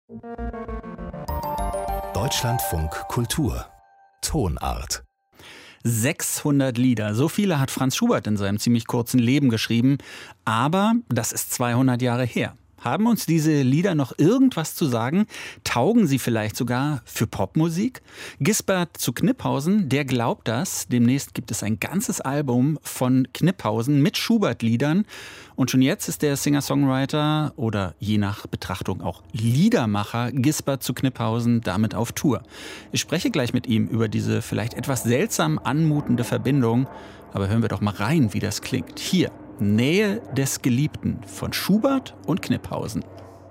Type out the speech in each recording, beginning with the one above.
Deutschlandfunk Kultur Tonart 600 Lieder, so viele hat Franz Schubert in seinem ziemlich kurzen Leben geschrieben, aber das ist 200 Jahre her. Haben uns diese Lieder noch irgendwas zu sagen? Taugen sie vielleicht sogar für Popmusik? Gisbert zu Kniphausen, der glaubt das. Demnächst gibt es ein ganzes Album von Kniphausen mit Schubert-Liedern. Und schon jetzt ist der Singer-Songwriter oder je nach Betrachtung auch Liedermacher Gisbert zu Kniphausen damit auf Tour. Ich spreche gleich mit ihm über diese vielleicht etwas seltsam anmutende Verbindung. Aber hören wir doch mal rein, wie das klingt. Hier. Nähe des Geliebten von Schubert und Kniphausen.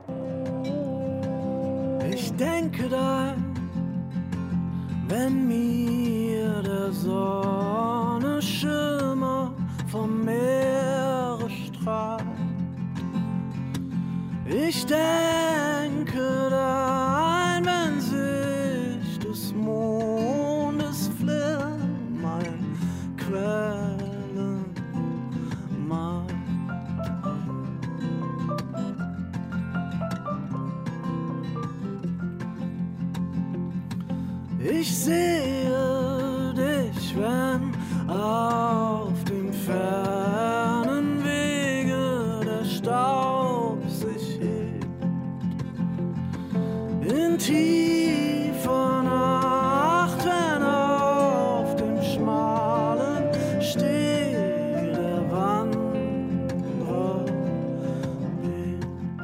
Ich denke daran, wenn mir der Sonne Schimmer vom Meere strahlt. Ich denke daran, wenn sich des Mondes Flimmern quält. Ich sehe dich, wenn auf dem fernen Wege der Staub sich hebt. In tiefer Nacht, wenn auf dem schmalen Steg der Wanderer lebt.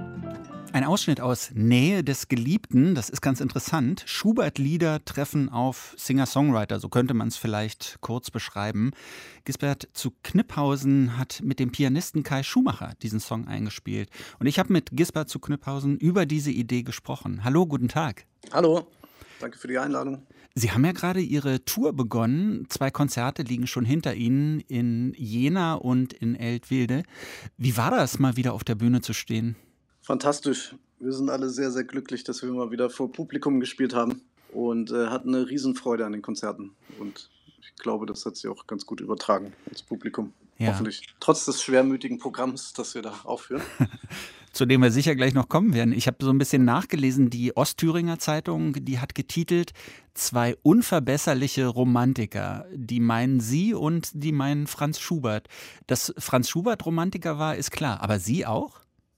Ein Ausschnitt aus Nähe des Geliebten, das ist ganz interessant. Schubert-Lieder treffen auf Singer-Songwriter, so könnte man es vielleicht kurz beschreiben. Gisbert zu Kniphausen hat mit dem Pianisten Kai Schumacher diesen Song eingespielt. Und ich habe mit Gisbert zu Kniphausen über diese Idee gesprochen. Hallo, guten Tag. Hallo, danke für die Einladung. Sie haben ja gerade Ihre Tour begonnen. 2 Konzerte liegen schon hinter Ihnen in Jena und in Eltville. Wie war das, mal wieder auf der Bühne zu stehen? Fantastisch. Wir sind alle sehr, sehr glücklich, dass wir mal wieder vor Publikum gespielt haben und hatten eine Riesenfreude an den Konzerten. Und ich glaube, das hat sich auch ganz gut übertragen ins Publikum. Ja. Hoffentlich. Trotz des schwermütigen Programms, das wir da aufführen. Zu dem wir sicher gleich noch kommen werden. Ich habe so ein bisschen nachgelesen, die Ostthüringer Zeitung, die hat getitelt 2 unverbesserliche Romantiker. Die meinen Sie und die meinen Franz Schubert. Dass Franz Schubert Romantiker war, ist klar. Aber Sie auch?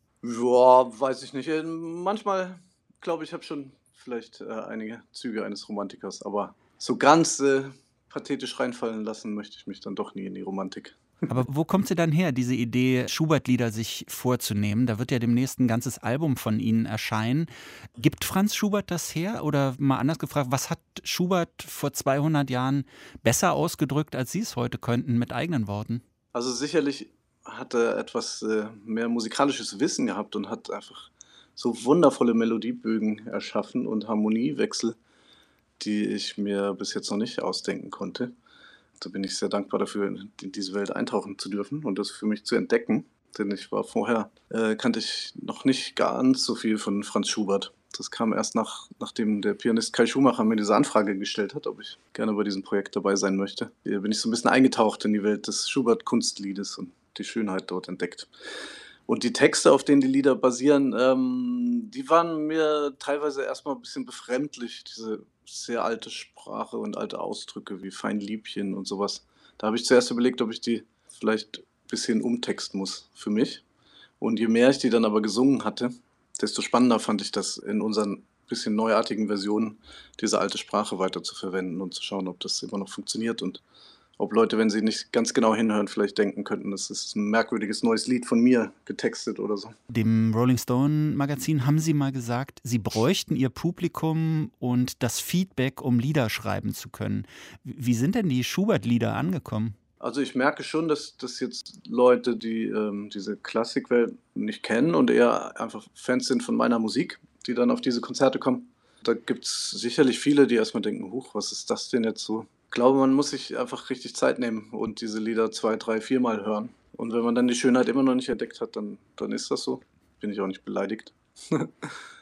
Ja, weiß ich nicht. Manchmal, glaube ich, habe schon vielleicht einige Züge eines Romantikers, aber so ganz pathetisch reinfallen lassen möchte ich mich dann doch nie in die Romantik. Aber wo kommt sie dann her, diese Idee, Schubert-Lieder sich vorzunehmen? Da wird ja demnächst ein ganzes Album von Ihnen erscheinen. Gibt Franz Schubert das her? Oder mal anders gefragt, was hat Schubert vor 200 Jahren besser ausgedrückt, als Sie es heute könnten, mit eigenen Worten? Also sicherlich hat er etwas mehr musikalisches Wissen gehabt und hat einfach so wundervolle Melodiebögen erschaffen und Harmoniewechsel, die ich mir bis jetzt noch nicht ausdenken konnte. Da bin ich sehr dankbar dafür, in diese Welt eintauchen zu dürfen und das für mich zu entdecken. Denn ich war vorher, kannte ich noch nicht ganz so viel von Franz Schubert. Das kam erst nachdem der Pianist Kai Schumacher mir diese Anfrage gestellt hat, ob ich gerne bei diesem Projekt dabei sein möchte. Hier bin ich so ein bisschen eingetaucht in die Welt des Schubert-Kunstliedes und die Schönheit dort entdeckt. Und die Texte, auf denen die Lieder basieren, die waren mir teilweise erstmal ein bisschen befremdlich, diese sehr alte Sprache und alte Ausdrücke wie Feinliebchen und sowas. Da habe ich zuerst überlegt, ob ich die vielleicht ein bisschen umtexten muss für mich. Und je mehr ich die dann aber gesungen hatte, desto spannender fand ich das in unseren bisschen neuartigen Versionen, diese alte Sprache weiter zu verwenden und zu schauen, ob das immer noch funktioniert und ob Leute, wenn sie nicht ganz genau hinhören, vielleicht denken könnten, das ist ein merkwürdiges neues Lied von mir getextet oder so. Dem Rolling Stone Magazin haben Sie mal gesagt, Sie bräuchten Ihr Publikum und das Feedback, um Lieder schreiben zu können. Wie sind denn die Schubert-Lieder angekommen? Also ich merke schon, dass jetzt Leute, die diese Klassikwelt nicht kennen und eher einfach Fans sind von meiner Musik, die dann auf diese Konzerte kommen. Da gibt es sicherlich viele, die erstmal denken, huch, was ist das denn jetzt so? Ich glaube, man muss sich einfach richtig Zeit nehmen und diese Lieder 2, 3, 4 Mal hören. Und wenn man dann die Schönheit immer noch nicht entdeckt hat, dann ist das so. Bin ich auch nicht beleidigt.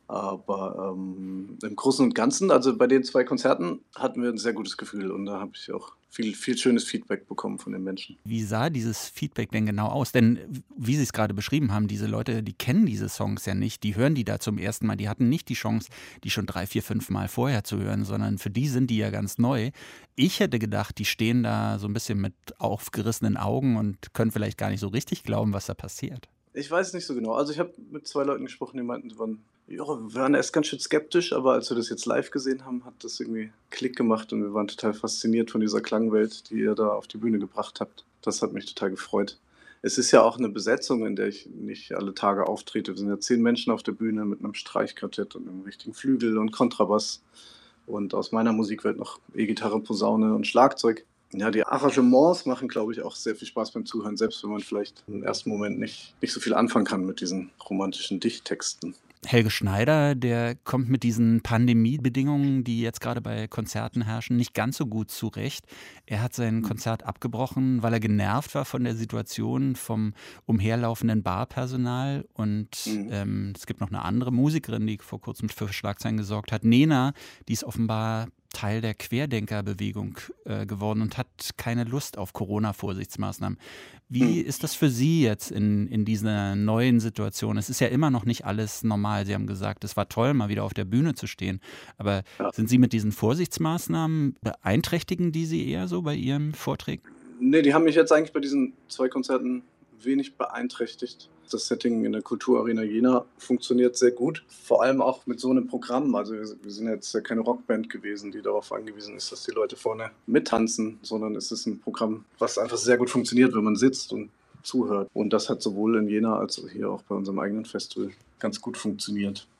Aber im Großen und Ganzen, also bei den 2 Konzerten hatten wir ein sehr gutes Gefühl und da habe ich auch viel schönes Feedback bekommen von den Menschen. Wie sah dieses Feedback denn genau aus? Denn wie Sie es gerade beschrieben haben, diese Leute, die kennen diese Songs ja nicht, die hören die da zum ersten Mal, die hatten nicht die Chance, die schon 3, 4, 5 Mal vorher zu hören, sondern für die sind die ja ganz neu. Ich hätte gedacht, die stehen da so ein bisschen mit aufgerissenen Augen und können vielleicht gar nicht so richtig glauben, was da passiert. Ich weiß nicht so genau. Also, ich habe mit 2 Leuten gesprochen, die meinten, wir waren erst ganz schön skeptisch, aber als wir das jetzt live gesehen haben, hat das irgendwie Klick gemacht und wir waren total fasziniert von dieser Klangwelt, die ihr da auf die Bühne gebracht habt. Das hat mich total gefreut. Es ist ja auch eine Besetzung, in der ich nicht alle Tage auftrete. Wir sind ja 10 Menschen auf der Bühne mit einem Streichquartett und einem richtigen Flügel und Kontrabass und aus meiner Musikwelt noch E-Gitarre, Posaune und Schlagzeug. Ja, die Arrangements machen, glaube ich, auch sehr viel Spaß beim Zuhören, selbst wenn man vielleicht im ersten Moment nicht so viel anfangen kann mit diesen romantischen Dichttexten. Helge Schneider, der kommt mit diesen Pandemiebedingungen, die jetzt gerade bei Konzerten herrschen, nicht ganz so gut zurecht. Er hat sein Konzert abgebrochen, weil er genervt war von der Situation, vom umherlaufenden Barpersonal. Und es gibt noch eine andere Musikerin, die vor kurzem für Schlagzeilen gesorgt hat, Nena, die ist offenbar Teil der Querdenkerbewegung geworden und hat keine Lust auf Corona-Vorsichtsmaßnahmen. Wie ist das für Sie jetzt in dieser neuen Situation? Es ist ja immer noch nicht alles normal. Sie haben gesagt, es war toll, mal wieder auf der Bühne zu stehen. Aber Ja. sind Sie mit diesen Vorsichtsmaßnahmen, beeinträchtigen die Sie eher so bei Ihren Vorträgen? Nee, die haben mich jetzt eigentlich bei diesen 2 Konzerten wenig beeinträchtigt. Das Setting in der Kulturarena Jena funktioniert sehr gut, vor allem auch mit so einem Programm. Also wir sind jetzt ja keine Rockband gewesen, die darauf angewiesen ist, dass die Leute vorne mittanzen, sondern es ist ein Programm, was einfach sehr gut funktioniert, wenn man sitzt und zuhört. Und das hat sowohl in Jena als auch hier auch bei unserem eigenen Festival ganz gut funktioniert.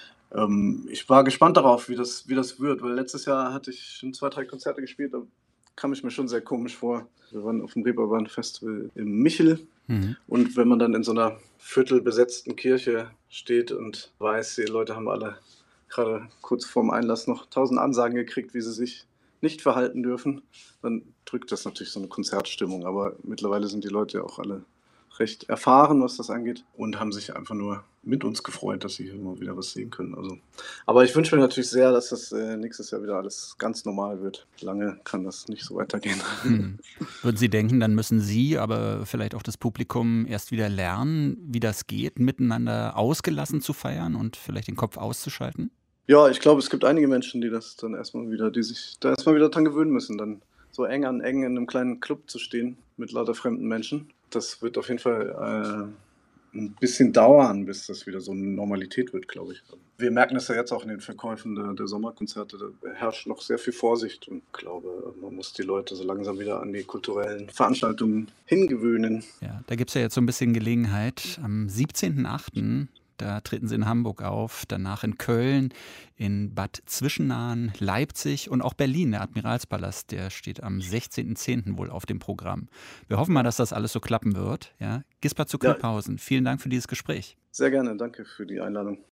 Ich war gespannt darauf, wie das wird, weil letztes Jahr hatte ich schon 2, 3 Konzerte gespielt, da kam ich mir schon sehr komisch vor. Wir waren auf dem Reeperbahn-Festival in Michel und wenn man dann in so einer viertelbesetzten Kirche steht und weiß, die Leute haben alle gerade kurz vorm Einlass noch 1000 Ansagen gekriegt, wie sie sich nicht verhalten dürfen, dann drückt das natürlich so eine Konzertstimmung. Aber mittlerweile sind die Leute ja auch alle recht erfahren, was das angeht und haben sich einfach nur mit uns gefreut, dass sie hier mal wieder was sehen können. Also, aber ich wünsche mir natürlich sehr, dass das nächstes Jahr wieder alles ganz normal wird. Lange kann das nicht so weitergehen. Würden Sie denken, dann müssen Sie, aber vielleicht auch das Publikum erst wieder lernen, wie das geht, miteinander ausgelassen zu feiern und vielleicht den Kopf auszuschalten? Ja, ich glaube, es gibt einige Menschen, die sich da erstmal wieder dran gewöhnen müssen, dann so eng an eng in einem kleinen Club zu stehen mit lauter fremden Menschen. Das wird auf jeden Fall ein bisschen dauern, bis das wieder so eine Normalität wird, glaube ich. Wir merken das ja jetzt auch in den Verkäufen der Sommerkonzerte. Da herrscht noch sehr viel Vorsicht und ich glaube, man muss die Leute so langsam wieder an die kulturellen Veranstaltungen hingewöhnen. Ja, da gibt es ja jetzt so ein bisschen Gelegenheit. Am 17.08. da treten Sie in Hamburg auf, danach in Köln, in Bad Zwischenahn, Leipzig und auch Berlin. Der Admiralspalast, der steht am 16.10. wohl auf dem Programm. Wir hoffen mal, dass das alles so klappen wird. Ja? Gisbert zu Ja. Kühlhausen, vielen Dank für dieses Gespräch. Sehr gerne, danke für die Einladung.